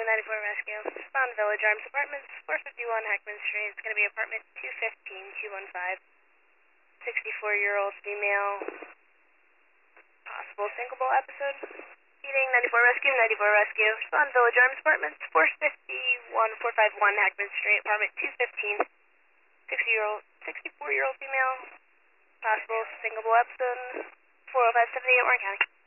94 Rescue. Spawn Village Arms Apartments, 451 Heckman Street. It's going to be apartment 215-215. 64-year-old female. Possible thinkable episode. Heating 94 Rescue, 94 Rescue. Spawn Village Arms Apartments, 451 Heckman Street. Apartment 215. 64-year-old female. Possible thinkable episode. 40578 Warren County.